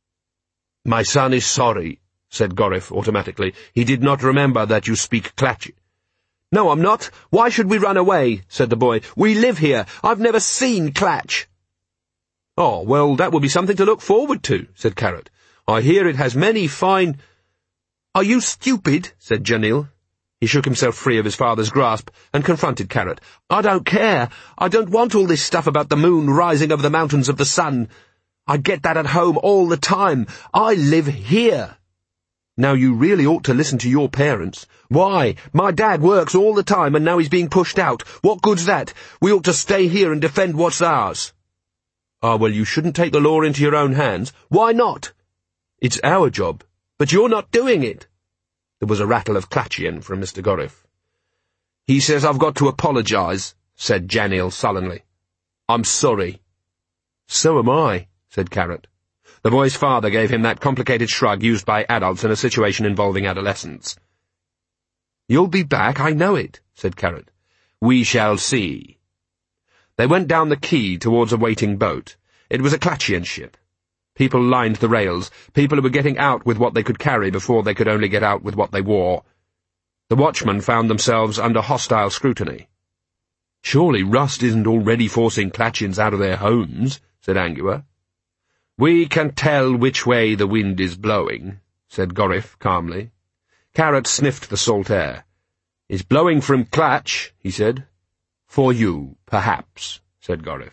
"My son is sorry," said Gorrif automatically. "He did not remember that you speak Clatchian." "No, I'm not. Why should we run away?" said the boy. "We live here. I've never seen Clatch." "Oh, well, that will be something to look forward to," said Carrot. "I hear it has many fine—" "Are you stupid?" said Janil. He shook himself free of his father's grasp and confronted Carrot. "I don't care. I don't want all this stuff about the moon rising over the mountains of the sun. I get that at home all the time. I live here." "Now you really ought to listen to your parents." "Why? My dad works all the time and now he's being pushed out. What good's that? We ought to stay here and defend what's ours." "Ah, well, you shouldn't take the law into your own hands." "Why not?" "It's our job." "But you're not doing it." There was a rattle of Clatchian from Mister Gorrif. "He says I've got to apologize," said Janil sullenly. "I'm sorry." "So am I," said Carrot. The boy's father gave him that complicated shrug used by adults in a situation involving adolescents. "You'll be back, I know it," said Carrot. "We shall see." They went down the quay towards a waiting boat. It was a Clatchian ship. People lined the rails, people who were getting out with what they could carry before they could only get out with what they wore. The watchmen found themselves under hostile scrutiny. "Surely Rust isn't already forcing Clatchians out of their homes," said Angua. "We can tell which way the wind is blowing," said Gorrif calmly. Carrot sniffed the salt air. "It's blowing from Clatch," he said. "For you, perhaps," said Gorrif.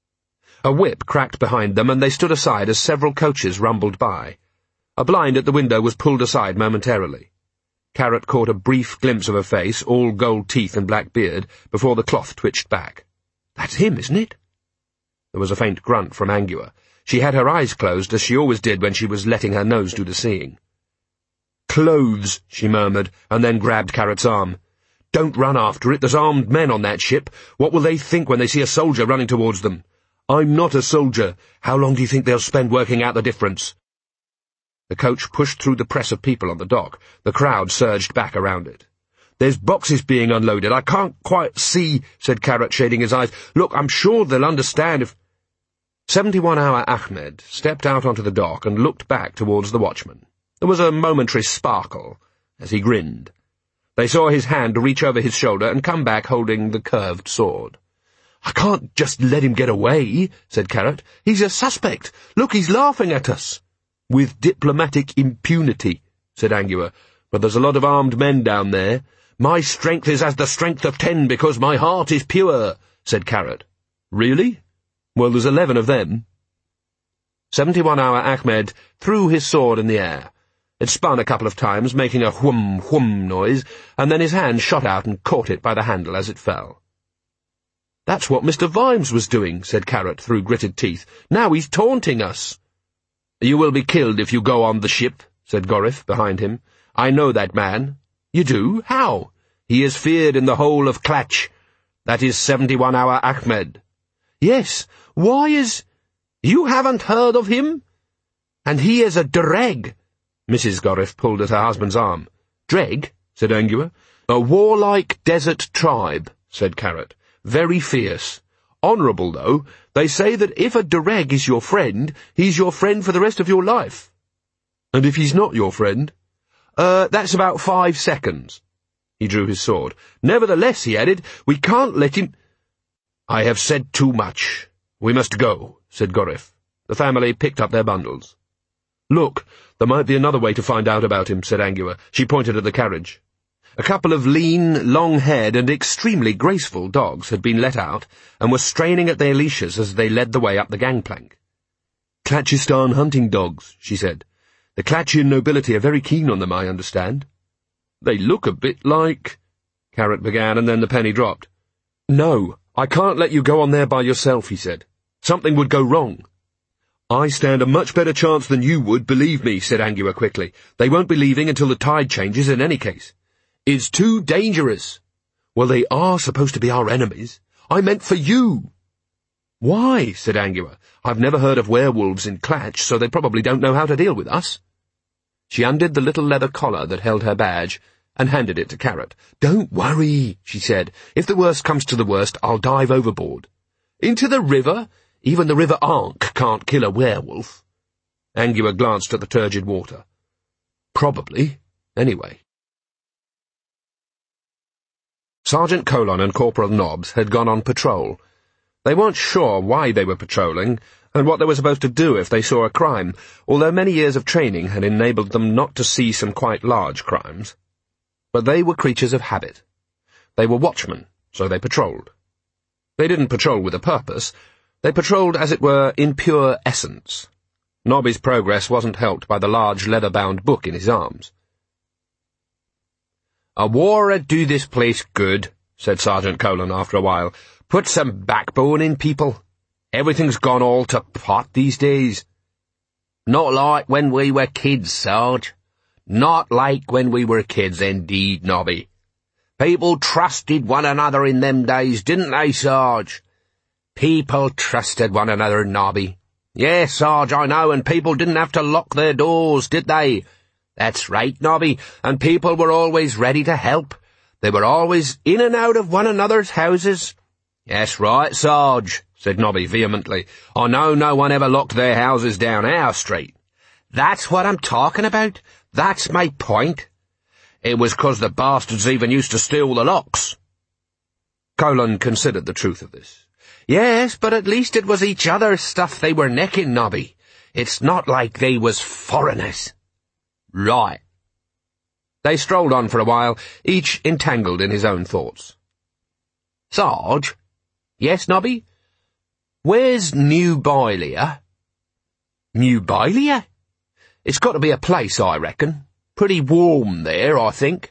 A whip cracked behind them, and they stood aside as several coaches rumbled by. A blind at the window was pulled aside momentarily. Carrot caught a brief glimpse of a face, all gold teeth and black beard, before the cloth twitched back. "That's him, isn't it?" There was a faint grunt from Angua. She had her eyes closed, as she always did when she was letting her nose do the seeing. "Clothes," she murmured, and then grabbed Carrot's arm. "Don't run after it. There's armed men on that ship. What will they think when they see a soldier running towards them?" "I'm not a soldier. How long do you think they'll spend working out the difference?" The coach pushed through the press of people on the dock. The crowd surged back around it. "There's boxes being unloaded. I can't quite see," said Carrot, shading his eyes. "Look, I'm sure they'll understand if—" Seventy-one-hour Ahmed stepped out onto the dock and looked back towards the watchman. There was a momentary sparkle as he grinned. They saw his hand reach over his shoulder and come back holding the curved sword. "I can't just let him get away," said Carrot. "He's a suspect. Look, he's laughing at us." "With diplomatic impunity," said Angua. "But there's a lot of armed men down there." "My strength is as the strength of ten because my heart is pure," said Carrot. "Really? Well, there's eleven of them." Seventy-one hour Ahmed threw his sword in the air. It spun a couple of times, making a whum whum noise, and then his hand shot out and caught it by the handle as it fell. "That's what Mister Vimes was doing," said Carrot through gritted teeth. "Now he's taunting us." "You will be killed if you go on the ship," said Gorif behind him. "I know that man." "You do? How?" "He is feared in the whole of Klatch. That is seventy-one hour Ahmed." "Yes, why is—" "You haven't heard of him? And he is a Dreg." Missus Gorif pulled at her husband's arm. "Dreg?" said Angua. "A warlike desert tribe," said Carrot. "Very fierce. Honourable, though. They say that if a Dreg is your friend, he's your friend for the rest of your life." "And if he's not your friend?" Uh, that's about five seconds." He drew his sword. "Nevertheless," he added, "we can't let him—" "I have said too much. We must go," said Gorif. The family picked up their bundles. "Look, there might be another way to find out about him," said Angua. She pointed at the carriage. A couple of lean, long-haired and extremely graceful dogs had been let out and were straining at their leashes as they led the way up the gangplank. "Klatchistan hunting dogs," she said. "The Klatchian nobility are very keen on them, I understand." "They look a bit like—" Carrot began, and then the penny dropped. "No, I can't let you go on there by yourself," he said. "Something would go wrong." "I stand a much better chance than you would, believe me," said Angua quickly. "They won't be leaving until the tide changes in any case." "It's too dangerous." "Well, they are supposed to be our enemies. I meant for you." "Why?" said Angua. "I've never heard of werewolves in Klatch, so they probably don't know how to deal with us." She undid the little leather collar that held her badge and handed it to Carrot. "Don't worry," she said. "If the worst comes to the worst, I'll dive overboard." "Into the river? Even the River Ankh can't kill a werewolf." Angua glanced at the turgid water. "Probably. Anyway." Sergeant Colon and Corporal Nobbs had gone on patrol. They weren't sure why they were patrolling, and what they were supposed to do if they saw a crime, although many years of training had enabled them not to see some quite large crimes. But they were creatures of habit. They were watchmen, so they patrolled. They didn't patrol with a purpose. They patrolled, as it were, in pure essence. Nobby's progress wasn't helped by the large leather-bound book in his arms. "A war'd do this place good," said Sergeant Colon after a while. "Put some backbone in people. Everything's gone all to pot these days." "Not like when we were kids, Sarge. Not like when we were kids, indeed, Nobby. People trusted one another in them days, didn't they, Sarge? People trusted one another, Nobby. Yes, Sarge, I know, and people didn't have to lock their doors, did they? That's right, Nobby, and people were always ready to help. They were always in and out of one another's houses." "That's right, Sarge," said Nobby vehemently. "I know no one ever locked their houses down our street." "That's what I'm talking about. That's my point. It was 'cause the bastards even used to steal the locks." Colon considered the truth of this. "Yes, but at least it was each other's stuff they were necking, Nobby. It's not like they was foreigners." "Right." They strolled on for a while, each entangled in his own thoughts. "Sarge?" "Yes, Nobby?" "Where's New Bailia?" "New Bailia? It's got to be a place, I reckon. Pretty warm there, I think."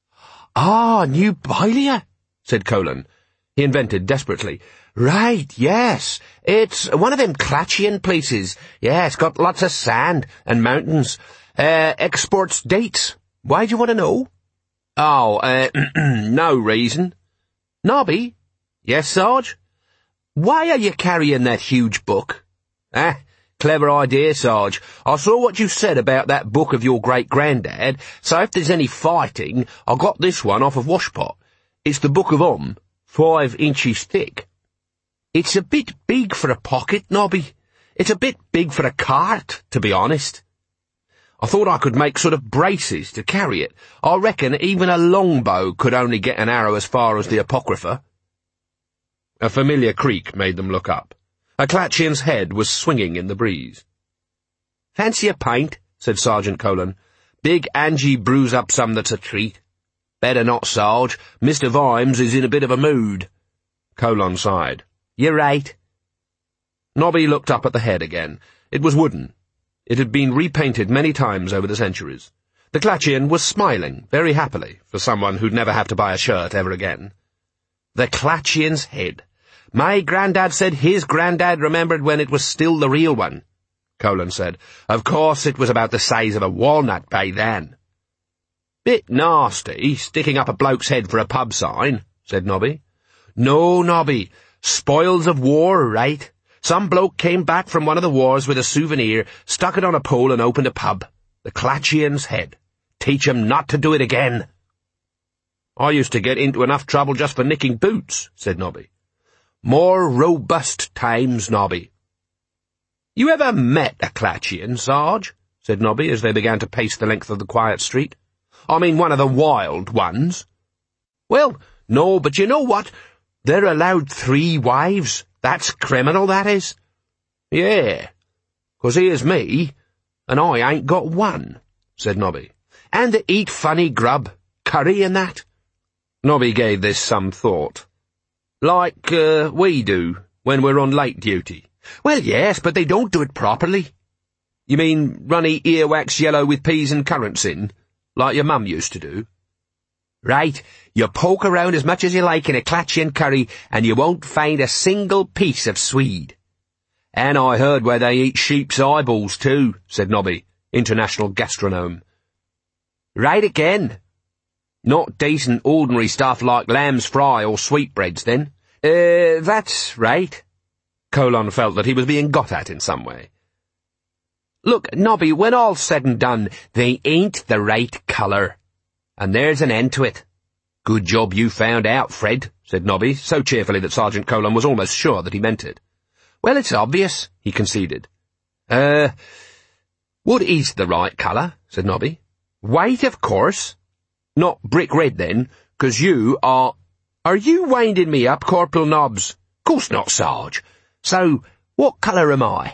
"Ah, New Bailia," said Colon. He invented desperately. "Right, yes. It's one of them Klatchian places. Yeah, it's got lots of sand and mountains. Uh, exports dates. Why do you want to know?" "Oh, uh, no reason." "Nobby?" "Yes, Sarge?" "Why are you carrying that huge book?" "Ah, clever idea, Sarge. I saw what you said about that book of your great-granddad, so if there's any fighting, I got this one off of Washpot. It's the Book of Om, five inches thick." "It's a bit big for a pocket, Nobby. It's a bit big for a cart, to be honest." "I thought I could make sort of braces to carry it. I reckon even a longbow could only get an arrow as far as the Apocrypha." A familiar creak made them look up. A Klatchian's head was swinging in the breeze. "Fancy a pint?" said Sergeant Colon. "Big Angie brews up some that's a treat." "Better not, Sarge. Mister Vimes is in a bit of a mood." Colon sighed. "You're right." Nobby looked up at the head again. It was wooden. It had been repainted many times over the centuries. The Clatchian was smiling, very happily, for someone who'd never have to buy a shirt ever again. The Clatchian's head. My grandad said his grandad remembered when it was still the real one, Colin said. Of course it was about the size of a walnut by then. Bit nasty, sticking up a bloke's head for a pub sign, said Nobby. No, Nobby. Spoils of war, right? Some bloke came back from one of the wars with a souvenir, stuck it on a pole and opened a pub. The Clatchian's head. Teach him not to do it again. I used to get into enough trouble just for nicking boots, said Nobby. More robust times, Nobby. You ever met a Clatchian, Sarge? Said Nobby as they began to pace the length of the quiet street. I mean one of the wild ones. Well, no, but you know what? They're allowed three wives. That's criminal, that is. Yeah, 'cause here's me, and I ain't got one, said Nobby. And they eat funny grub, curry and that. Nobby gave this some thought. Like, uh, we do, when we're on late duty. Well, yes, but they don't do it properly. You mean runny earwax yellow with peas and currants in, like your mum used to do? Right, you poke around as much as you like in a Clatchian curry, and you won't find a single piece of swede. And I heard where they eat sheep's eyeballs, too, said Nobby, international gastronome. Right again. Not decent, ordinary stuff like lamb's fry or sweetbreads, then. Uh, that's right. Colin felt that he was being got at in some way. Look, Nobby, when all's said and done, they ain't the right colour. And there's an end to it. Good job you found out, Fred, said Nobby, so cheerfully that Sergeant Colin was almost sure that he meant it. Well, it's obvious, he conceded. Uh, what is the right colour, said Nobby. White, of course. Not brick red, then, 'cause you are... Are you winding me up, Corporal Nobbs? Course not, Sarge. So, what colour am I?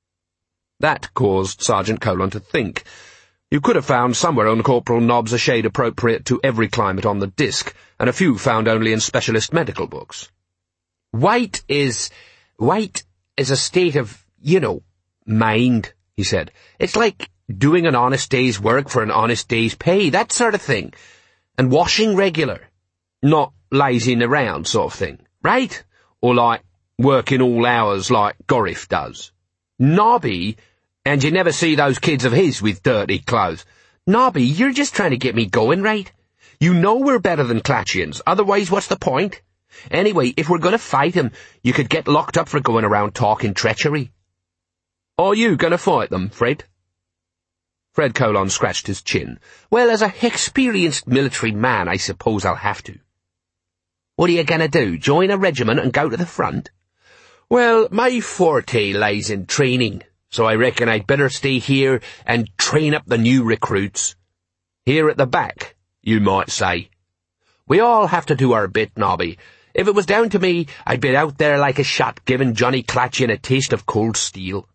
That caused Sergeant Colin to think. You could have found somewhere on Corporal Nobbs a shade appropriate to every climate on the disc, and a few found only in specialist medical books. White is... White is a state of, you know, mind, he said. It's like doing an honest day's work for an honest day's pay, that sort of thing. And washing regular. Not lazing around sort of thing, right? Or like working all hours like Gorif does. Nobby, and you never see those kids of his with dirty clothes. Nobby, you're just trying to get me going, right? You know we're better than Clatchians, otherwise what's the point? Anyway, if we're going to fight them, you could get locked up for going around talking treachery. Are you going to fight them, Fred? Fred Colon scratched his chin. Well, as a experienced military man, I suppose I'll have to. What are you going to do, join a regiment and go to the front? Well, my forte lies in training, so I reckon I'd better stay here and train up the new recruits. Here at the back, you might say. We all have to do our bit, Nobby. If it was down to me, I'd be out there like a shot giving Johnny Clatchian a taste of cold steel.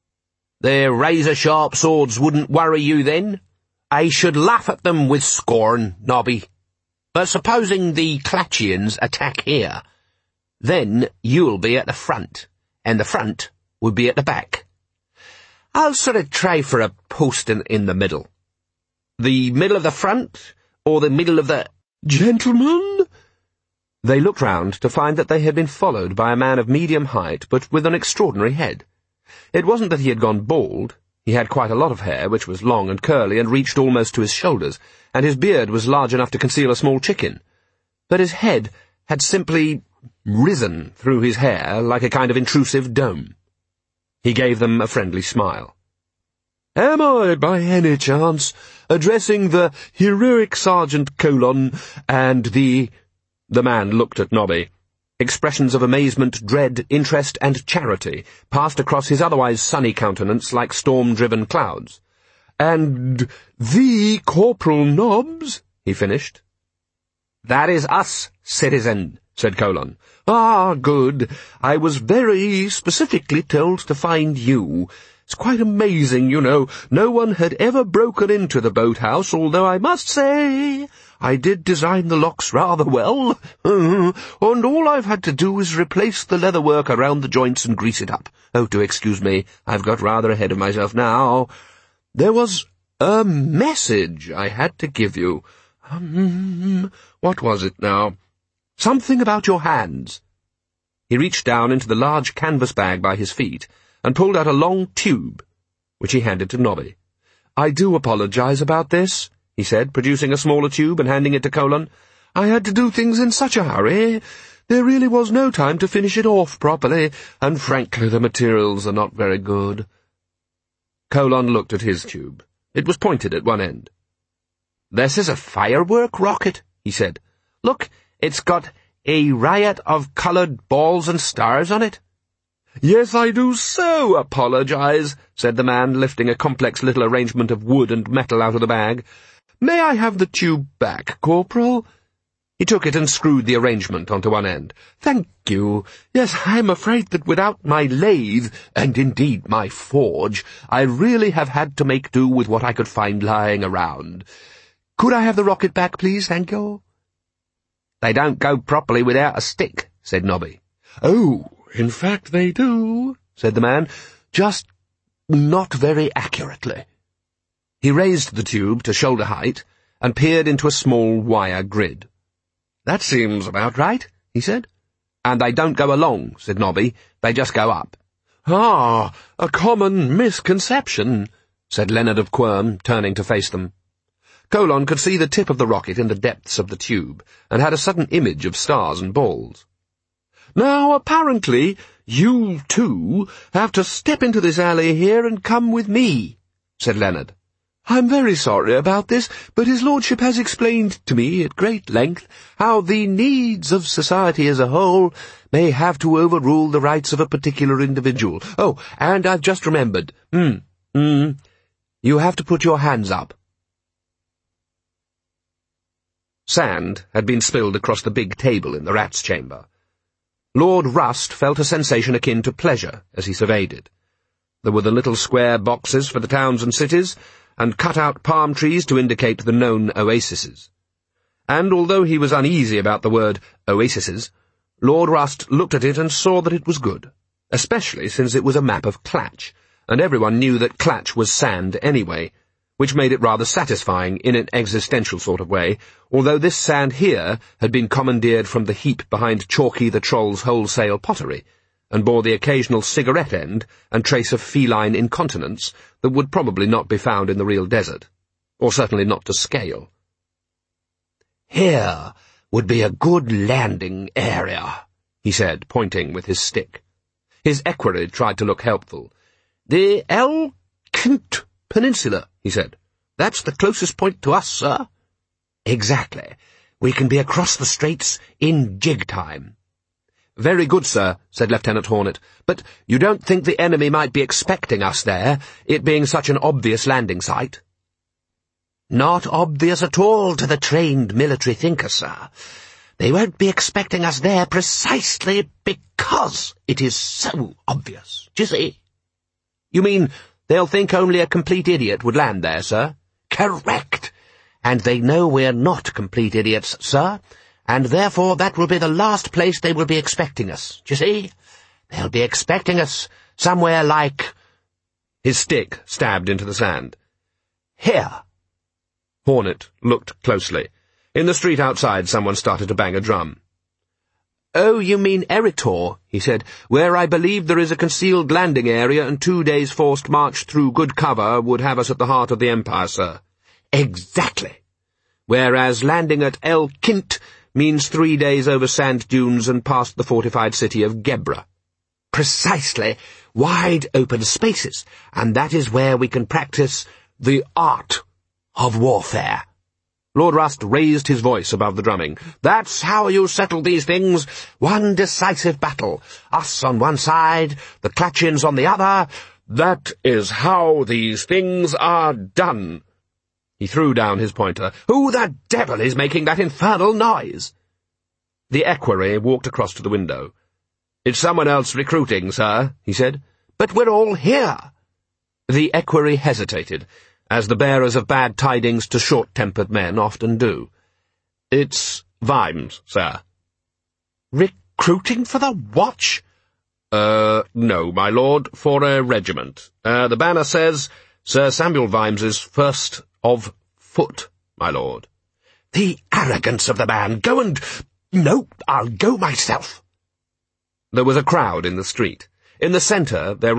Their razor-sharp swords wouldn't worry you then? I should laugh at them with scorn, Nobby. But supposing the Clatchians attack here, then you'll be at the front, and the front will be at the back. I'll sort of try for a post in, in the middle. The middle of the front, or the middle of the... Gentlemen? They looked round to find that they had been followed by a man of medium height, but with an extraordinary head. It wasn't that he had gone bald. He had quite a lot of hair, which was long and curly and reached almost to his shoulders, and his beard was large enough to conceal a small chicken. But his head had simply risen through his hair like a kind of intrusive dome. He gave them a friendly smile. Am I, by any chance, addressing the heroic Sergeant Colon and the... The man looked at Nobby. Expressions of amazement, dread, interest, and charity passed across his otherwise sunny countenance like storm-driven clouds. And the Corporal Nobbs, he finished. That is us, citizen, said Colon. Ah, good. I was very specifically told to find you. It's quite amazing, you know. No one had ever broken into the boathouse, although I must say I did design the locks rather well. And all I've had to do is replace the leatherwork around the joints and grease it up. Oh, do excuse me, I've got rather ahead of myself now. There was a message I had to give you. Um, what was it now? Something about your hands. He reached down into the large canvas bag by his feet and pulled out a long tube, which he handed to Nobby. I do apologize about this, he said, producing a smaller tube and handing it to Colon. I had to do things in such a hurry. There really was no time to finish it off properly, and frankly the materials are not very good. Colon looked at his tube. It was pointed at one end. This is a firework rocket, he said. Look, it's got a riot of coloured balls and stars on it. Yes, I do so apologize, said the man, lifting a complex little arrangement of wood and metal out of the bag. May I have the tube back, Corporal? He took it and screwed the arrangement onto one end. Thank you. Yes, I'm afraid that without my lathe, and indeed my forge, I really have had to make do with what I could find lying around. Could I have the rocket back, please, thank you? They don't go properly without a stick, said Nobby. Oh, in fact they do, said the man, just not very accurately. He raised the tube to shoulder height and peered into a small wire grid. That seems about right, he said. And they don't go along, said Nobby. They just go up. Ah, a common misconception, said Leonard of Quirm, turning to face them. Colon could see the tip of the rocket in the depths of the tube, and had a sudden image of stars and balls. Now, apparently, you, too, have to step into this alley here and come with me, said Leonard. I'm very sorry about this, but his lordship has explained to me at great length how the needs of society as a whole may have to overrule the rights of a particular individual. Oh, and I've just remembered. Hmm, hmm, you have to put your hands up. Sand had been spilled across the big table in the rat's chamber. Lord Rust felt a sensation akin to pleasure as he surveyed it. There were the little square boxes for the towns and cities, and cut-out palm trees to indicate the known oases. And although he was uneasy about the word oases, Lord Rust looked at it and saw that it was good, especially since it was a map of Clatch, and everyone knew that Clatch was sand anyway, which made it rather satisfying in an existential sort of way, although this sand here had been commandeered from the heap behind Chalky the Troll's wholesale pottery, and bore the occasional cigarette end and trace of feline incontinence that would probably not be found in the real desert, or certainly not to scale. Here would be a good landing area, he said, pointing with his stick. His equerry tried to look helpful. The El Kint Peninsula, he said. That's the closest point to us, sir. Exactly. We can be across the straits in jig time. Very good, sir, said Lieutenant Hornet, but you don't think the enemy might be expecting us there, it being such an obvious landing site? Not obvious at all to the trained military thinker, sir. They won't be expecting us there precisely because it is so obvious, do you see? You mean they'll think only a complete idiot would land there, sir? Correct. And they know we're not complete idiots, sir, and therefore that will be the last place they will be expecting us, do you see? They'll be expecting us somewhere like— His stick stabbed into the sand. Here. Hornet looked closely. In the street outside someone started to bang a drum. Oh, you mean Eritor, he said, where I believe there is a concealed landing area and two days' forced march through good cover would have us at the heart of the Empire, sir. Exactly. Whereas landing at El Kint means three days over sand dunes and past the fortified city of Gebra. Precisely. Wide open spaces, and that is where we can practice the art of warfare. Lord Rust raised his voice above the drumming. That's how you settle these things. One decisive battle. Us on one side, the Clatchins on the other. That is how these things are done. He threw down his pointer. Who the devil is making that infernal noise? The equerry walked across to the window. It's someone else recruiting, sir, he said. But we're all here. The equerry hesitated, as the bearers of bad tidings to short-tempered men often do. "It's Vimes, sir." "Recruiting for the watch?" Uh, no, my lord, for a regiment. Uh, the banner says, Sir Samuel Vimes is first of foot, my lord." "The arrogance of the man! Go and— No, I'll go myself." There was a crowd in the street. In the centre there